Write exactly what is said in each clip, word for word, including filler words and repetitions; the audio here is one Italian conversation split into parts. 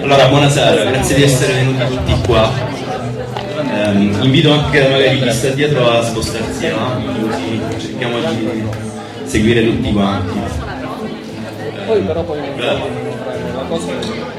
Allora, buonasera, grazie di essere venuti tutti qua. Eh, invito anche magari chi sta dietro a spostarsi avanti, così cerchiamo di seguire tutti quanti. Eh, poi però poi beh. la cosa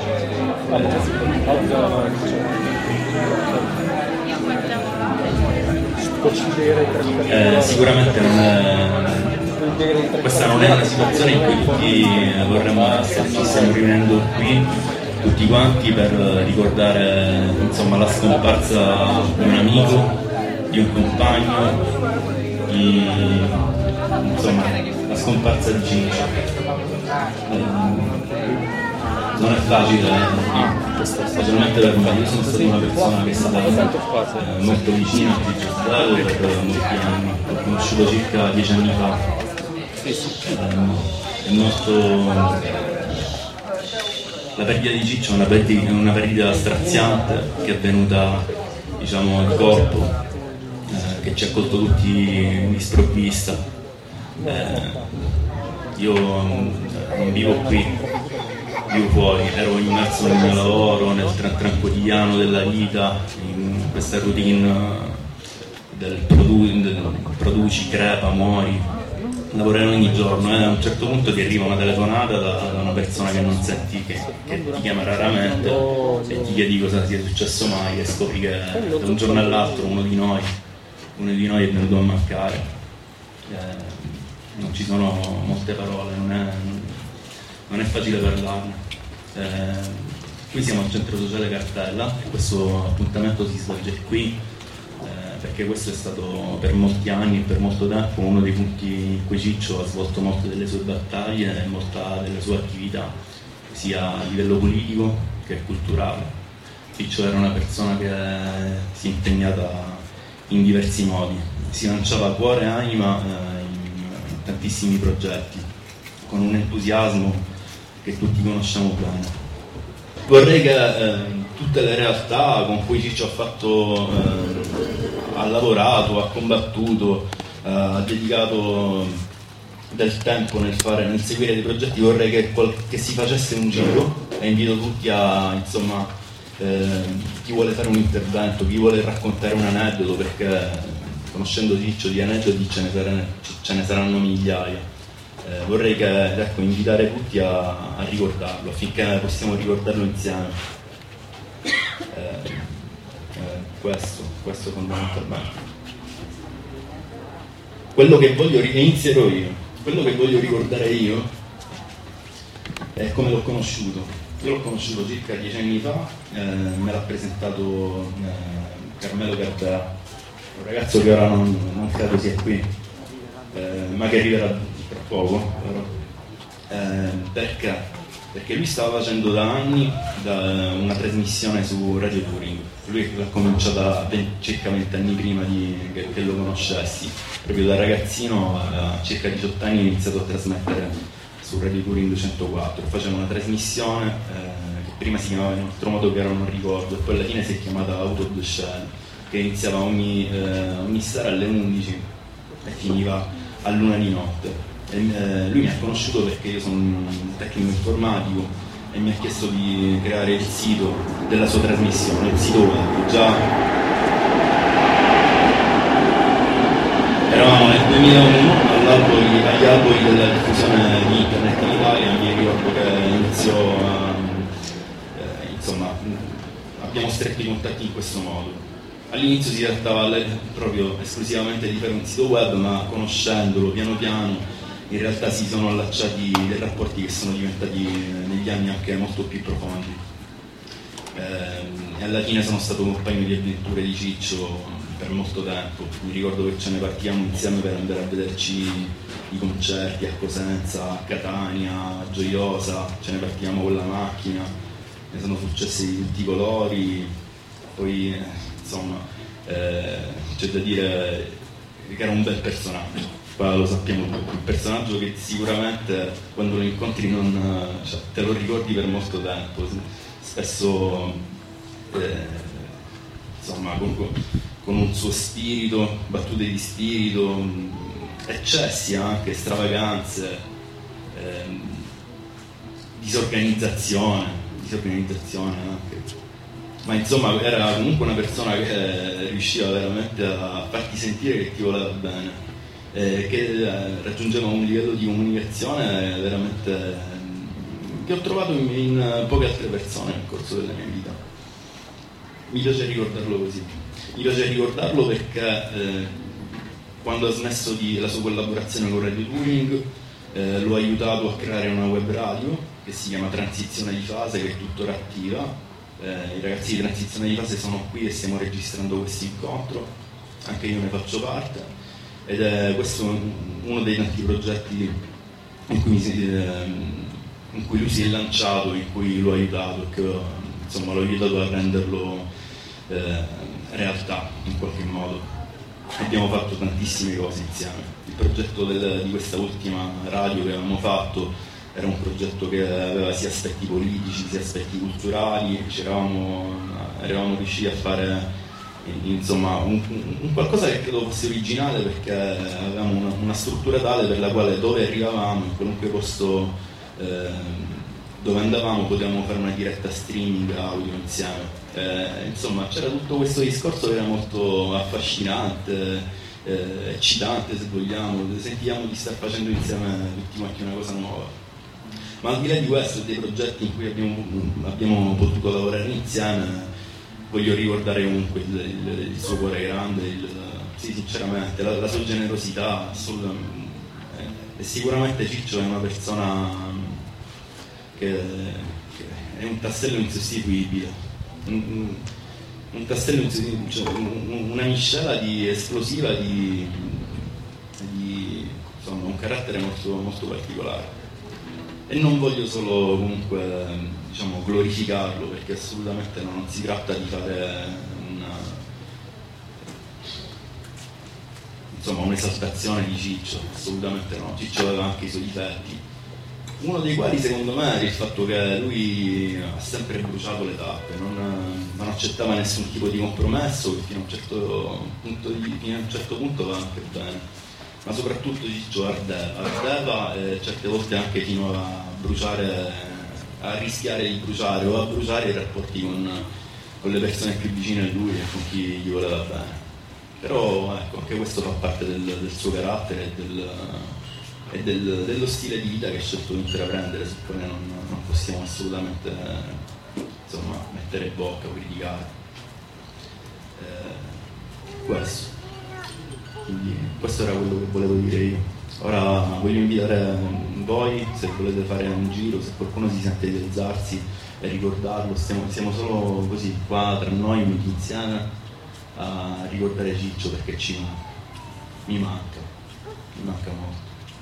eh, sicuramente non è, questa non è una situazione in cui tutti vorremmo essere, ci stiamo riunendo qui tutti quanti per ricordare, insomma, la scomparsa di un amico, di un compagno, di, insomma, la scomparsa di Ciccio. Non è facile, eh, specialmente per me. Io sono stata una persona che è stata eh, molto vicina a Ciccio Stato per molti anni. L'ho conosciuto circa dieci anni fa. Eh, è molto... La perdita di Ciccio è una perdita, una perdita straziante che è venuta, diciamo, al corpo, eh, che ci ha colto tutti in sprovvista. Eh, io non vivo qui, vivo fuori, ero immerso nel mio lavoro, nel tran tran quotidiano della vita, in questa routine del, produ del produci, crepa, muori. Lavorare ogni giorno, e eh, a un certo punto ti arriva una telefonata da, da una persona che non senti, che, che ti chiama raramente e ti chiedi cosa sia successo mai, e scopri che da un giorno all'altro uno di noi uno di noi è venuto a mancare. Eh, non ci sono molte parole, non è, non è facile parlarne. Eh, qui siamo al centro sociale Cartella e questo appuntamento si svolge qui perché questo è stato per molti anni e per molto tempo uno dei punti in cui Ciccio ha svolto molte delle sue battaglie e molta delle sue attività, sia a livello politico che culturale. Ciccio era una persona che si è impegnata in diversi modi, si lanciava cuore e anima in tantissimi progetti, con un entusiasmo che tutti conosciamo bene. Vorrei che eh, tutte le realtà con cui Ciccio ha fatto, eh, ha lavorato, ha combattuto, eh, ha dedicato del tempo nel fare, nel seguire dei progetti, vorrei che, che si facesse un giro e invito tutti a, insomma, eh, chi vuole fare un intervento, chi vuole raccontare un aneddoto, perché conoscendo Ciccio di aneddoti ce ne saranno, ce ne saranno migliaia. Eh, vorrei che, ecco, invitare tutti a, a ricordarlo affinché possiamo ricordarlo insieme. Eh, eh, questo, questo fondamentalmente. Quello che voglio, e inizierò io, quello che voglio ricordare io è come l'ho conosciuto. Io l'ho conosciuto circa dieci anni fa, eh, me l'ha presentato eh, Carmelo Garbera, un ragazzo che ora non, non credo sia qui, eh, ma che arriverà tra poco, però. Eh, perché? Perché lui stava facendo da anni da una trasmissione su Radio Touring. Lui l'ha cominciata venti, circa vent'anni prima di, che, che lo conoscessi. Proprio da ragazzino, a circa diciotto anni, ha iniziato a trasmettere su Radio Touring centoquattro. Faceva una trasmissione eh, che prima si chiamava in un altro modo che ora non ricordo, e poi alla fine si è chiamata Auto de Scene, che iniziava ogni, eh, ogni sera alle undici e finiva a luna di notte. E, eh, lui mi ha conosciuto perché io sono un tecnico informatico e mi ha chiesto di creare il sito della sua trasmissione, il sito web. Già eravamo nel duemilauno all'albori, agli albori della diffusione di internet in Italia. Mi ricordo che iniziò a, eh, insomma, abbiamo stretto i contatti in questo modo. All'inizio si trattava proprio esclusivamente di fare un sito web, ma conoscendolo piano piano in realtà si sono allacciati dei rapporti che sono diventati negli anni anche molto più profondi. Eh, e alla fine sono stato compagno di avventure di Ciccio per molto tempo. Mi ricordo che ce ne partivamo insieme per andare a vederci i concerti a Cosenza, a Catania, a Gioiosa, ce ne partivamo con la macchina, ne sono successi di tutti i colori. Poi insomma eh, c'è da dire che era un bel personaggio. Qua lo sappiamo tutti, un personaggio che sicuramente quando lo incontri non, cioè, te lo ricordi per molto tempo, spesso eh, insomma con, con un suo spirito, battute di spirito, eccessi anche, stravaganze, eh, disorganizzazione, disorganizzazione anche. Ma insomma era comunque una persona che riusciva veramente a farti sentire che ti voleva bene, eh, che raggiungeva un livello di comunicazione veramente che ho trovato in, in poche altre persone nel corso della mia vita. Mi piace ricordarlo così. Mi piace ricordarlo perché eh, quando ha smesso di, la sua collaborazione con Radio Touring, eh, l'ho aiutato a creare una web radio che si chiama Transizione di Fase, che è tuttora attiva. Eh, I ragazzi di Transizione di Fase sono qui e stiamo registrando questo incontro, anche io ne faccio parte, ed è questo uno dei tanti progetti in cui, mi, eh, in cui lui si è lanciato, in cui l'ho aiutato, che insomma l'ho aiutato a renderlo eh, realtà in qualche modo. Abbiamo fatto tantissime cose insieme. Il progetto del, di questa ultima radio che avevamo fatto era un progetto che aveva sia aspetti politici sia aspetti culturali, eravamo, eravamo riusciti a fare insomma un, un qualcosa che credo fosse originale, perché avevamo una, una struttura tale per la quale dove arrivavamo, in qualunque posto eh, dove andavamo, potevamo fare una diretta streaming audio insieme. Eh, insomma c'era tutto questo discorso che era molto affascinante, eh, eccitante se vogliamo, sentivamo di star facendo insieme tutti quanti una cosa nuova. Ma al di là di questo, dei progetti in cui abbiamo, abbiamo potuto lavorare insieme, voglio ricordare comunque il, il, il suo cuore grande, il, sì, sinceramente, la, la sua generosità, assolutamente. E sicuramente Ciccio è una persona che, che è un tassello insostituibile, un, un tassello insostituibile, cioè una miscela di esplosiva di, di insomma, un carattere molto, molto particolare. E non voglio solo comunque diciamo glorificarlo, perché assolutamente no, non si tratta di fare una, insomma un'esaltazione di Ciccio, assolutamente no. Ciccio aveva anche i suoi difetti, uno dei quali secondo me era il fatto che lui ha sempre bruciato le tappe, non, non accettava nessun tipo di compromesso, che fino a un certo punto, di, fino a un certo punto va anche bene. Ma soprattutto Ciccio ardeva, ardeva e certe volte anche fino a bruciare, a rischiare di bruciare o a bruciare i rapporti con, con le persone più vicine a lui e con chi gli voleva bene. Però ecco, anche questo fa parte del, del suo carattere e, del, e del, dello stile di vita che ha scelto di intraprendere, su cui non, non possiamo assolutamente insomma, mettere bocca o criticare. Eh, questo. Quindi questo era quello che volevo dire io. Ora voglio invitare voi, se volete fare un giro, se qualcuno si sente di alzarsi e ricordarlo, stiamo, siamo solo così qua tra noi insieme a ricordare Ciccio, perché ci manca, mi manca, mi manca molto.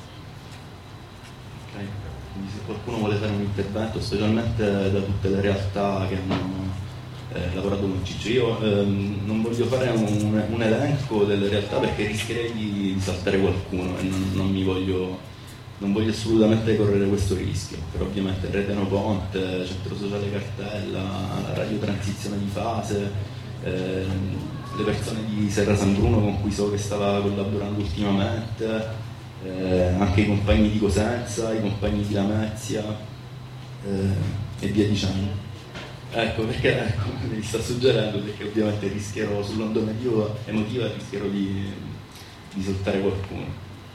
Okay? Quindi se qualcuno vuole fare un intervento, specialmente da tutte le realtà che hanno Eh, lavorato con Ciccio, io ehm, non voglio fare un, un elenco delle realtà perché rischierei di saltare qualcuno e non, non mi voglio non voglio assolutamente correre questo rischio. Però ovviamente Redeno Ponte, Centro Sociale Cartella, Radio Transizione di Fase, ehm, le persone di Serra San Bruno con cui so che stava collaborando ultimamente, eh, anche i compagni di Cosenza, i compagni di Lamezia eh, e via dicendo. Ecco, perché ecco, mi sta suggerendo, perché ovviamente rischierò sull'onda emotiva, rischierò di, di saltare qualcuno.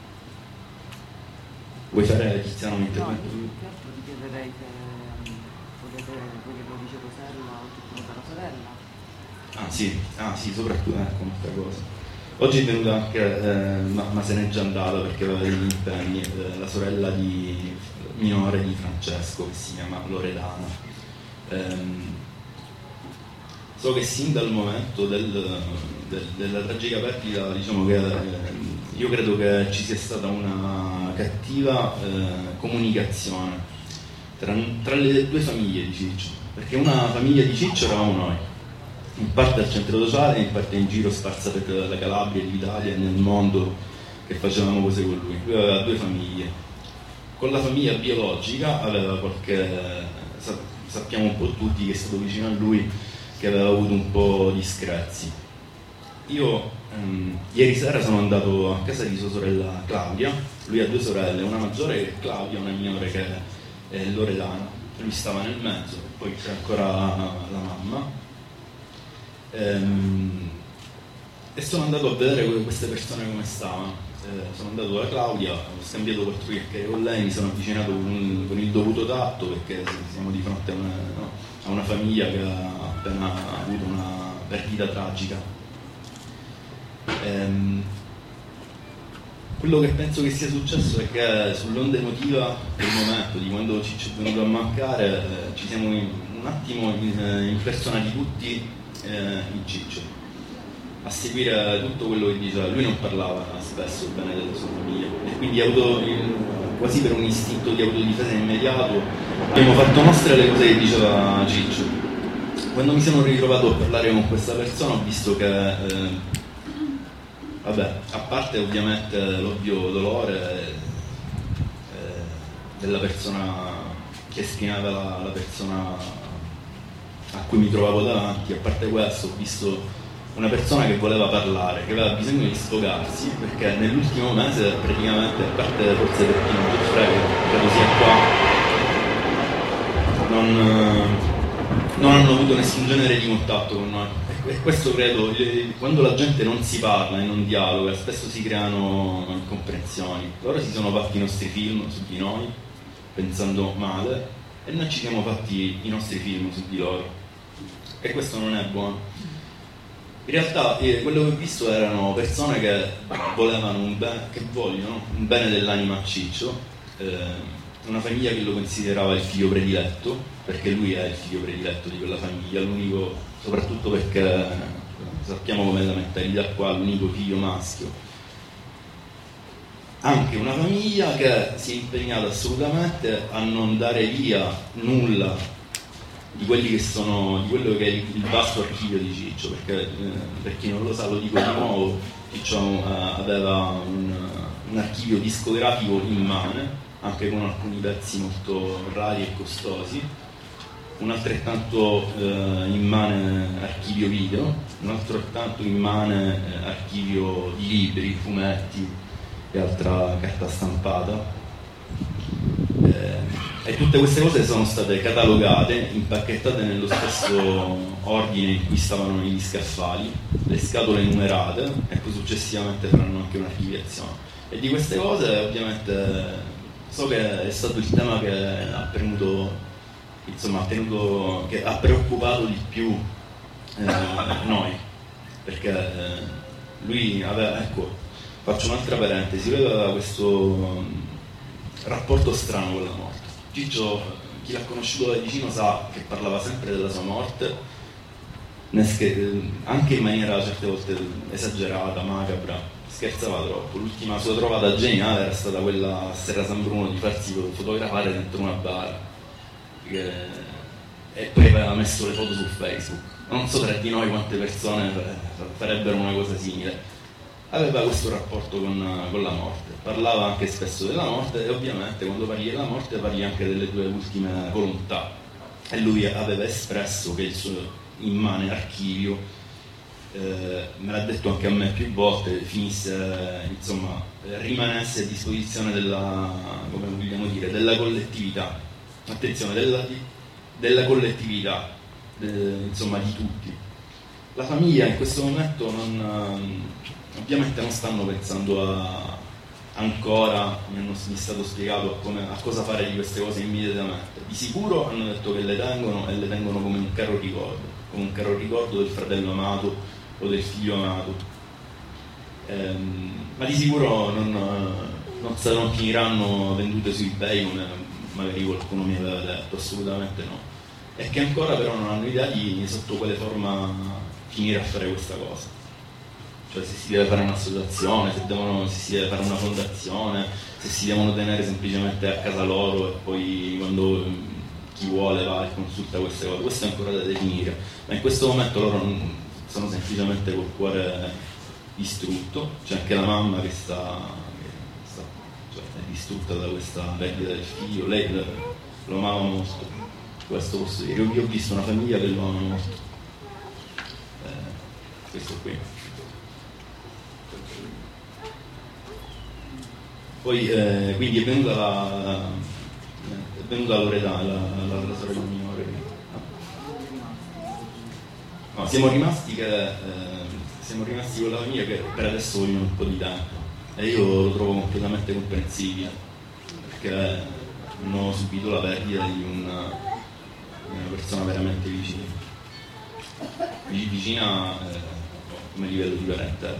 Vuoi fare Tiziano un intervento? No, certo ti chiederei se potete, voi che lo dice Rosella, o tutto per la sorella. Ah sì, ah sì, soprattutto, ecco un'altra cosa. Oggi è venuta anche, eh, ma, ma se n'è già andata perché aveva degli impegni, eh, la sorella di, minore di Francesco, che si chiama Loredana. So che sin dal momento del, del, della tragica perdita, diciamo che eh, io credo che ci sia stata una cattiva eh, comunicazione tra, tra le due famiglie di Ciccio, perché una famiglia di Ciccio eravamo noi, in parte al centro sociale e in parte in giro sparsa per la Calabria, l'Italia e nel mondo, che facevamo cose con lui. Lui aveva due famiglie. Con la famiglia biologica aveva qualche... sappiamo un po' tutti che è stato vicino a lui, che aveva avuto un po' di screzi. Io ehm, ieri sera sono andato a casa di sua sorella Claudia, lui ha due sorelle, una maggiore che è Claudia, una minore che è Loredana. lui stava nel mezzo, poi c'è ancora la mamma, ehm, e sono andato a vedere queste persone come stavano. Eh, sono andato da Claudia, ho scambiato quattro chiacchiere con lei, mi sono avvicinato con, con il dovuto tatto, perché siamo di fronte a una, no, a una famiglia che ha appena avuto una perdita tragica. Ehm, quello che penso che sia successo è che sull'onda emotiva del momento, di quando Ciccio è venuto a mancare, eh, ci siamo in, un attimo in, impersonati tutti eh, in Ciccio, a seguire tutto quello che diceva. Lui non parlava spesso bene della sua famiglia e quindi auto, quasi per un istinto di autodifesa immediato abbiamo fatto nostre le cose che diceva Ciccio. Quando mi sono ritrovato a parlare con questa persona ho visto che eh, vabbè, a parte ovviamente l'ovvio dolore eh, della persona che esprimeva la, la persona a cui mi trovavo davanti, a parte questo ho visto una persona che voleva parlare, che aveva bisogno di sfogarsi, perché nell'ultimo mese praticamente, a parte forse per chi non frega, credo sia qua, non, non hanno avuto nessun genere di contatto con noi. E questo credo, quando la gente non si parla e non dialoga, spesso si creano incomprensioni. Loro si sono fatti i nostri film su di noi, pensando male, e noi ci siamo fatti i nostri film su di loro. E questo non è buono. In realtà eh, quello che ho visto erano persone che volevano un bene, che vogliono un bene dell'anima a Ciccio, eh, una famiglia che lo considerava il figlio prediletto, perché lui è il figlio prediletto di quella famiglia, l'unico, soprattutto perché eh, sappiamo com'è la mentalità qua, l'unico figlio maschio. Anche una famiglia che si è impegnata assolutamente a non dare via nulla di quelli che sono, di quello che è il, il vasto archivio di Ciccio, perché eh, per chi non lo sa lo dico di nuovo, Ciccio eh, aveva un, un archivio discografico immane, anche con alcuni pezzi molto rari e costosi, un altrettanto eh, immane archivio video, un altrettanto immane eh, archivio di libri, fumetti e altra carta stampata. Eh, e tutte queste cose sono state catalogate, impacchettate nello stesso ordine in cui stavano negli scaffali, le scatole numerate, e poi successivamente faranno anche un'archiviazione. E di queste cose ovviamente so che è stato il tema che ha premuto, insomma, ha tenuto, che ha preoccupato di più eh, noi, perché eh, lui aveva, ecco, faccio un'altra parentesi, lui aveva questo rapporto strano con la morte. Ciccio, chi l'ha conosciuto da vicino sa che parlava sempre della sua morte, anche in maniera certe volte esagerata, macabra, scherzava troppo. L'ultima sua trovata geniale era stata quella a Serra San Bruno di farsi fotografare dentro una bara, e poi aveva messo le foto su Facebook. Non so tra di noi quante persone farebbero una cosa simile. Aveva questo rapporto con, con la morte, parlava anche spesso della morte, e ovviamente quando parli della morte parli anche delle tue ultime volontà, e lui aveva espresso che il suo immane archivio, eh, me l'ha detto anche a me più volte, finisse, insomma, rimanesse a disposizione della, come vogliamo dire, della collettività, attenzione, della, della collettività, de, insomma di tutti. La famiglia in questo momento non... ovviamente non stanno pensando a, ancora, mi, hanno, mi è stato spiegato a, come, a cosa fare di queste cose immediatamente. Di sicuro hanno detto che le tengono, e le tengono come un caro ricordo, come un caro ricordo del fratello amato o del figlio amato. Ehm, ma di sicuro non, non, non finiranno vendute su eBay come magari qualcuno mi aveva detto, assolutamente no. E che ancora però non hanno idea di sotto quale forma finire a fare questa cosa. Cioè se si deve fare un'associazione, se, devono, se si deve fare una fondazione, se si devono tenere semplicemente a casa loro e poi quando chi vuole va e consulta queste cose. Questo è ancora da definire, ma in questo momento loro non, sono semplicemente col cuore distrutto. C'è anche la mamma che sta, che sta cioè, è distrutta da questa perdita del figlio. Lei lo amava molto, questo posso dire. Io ho visto una famiglia che lo ama molto, eh, questo qui. Poi eh, quindi è venuta la, venuta a Loredana, la, la, la sorella minore. No, siamo rimasti che eh, siamo rimasti con la famiglia che per adesso vogliono un po' di tempo e io lo trovo completamente comprensibile, perché hanno subito la perdita di una, di una persona veramente vicina vicina eh, come livello di parente,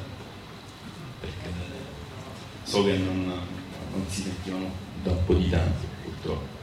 perché so che non, non si sentivano da un po' di tempo, purtroppo.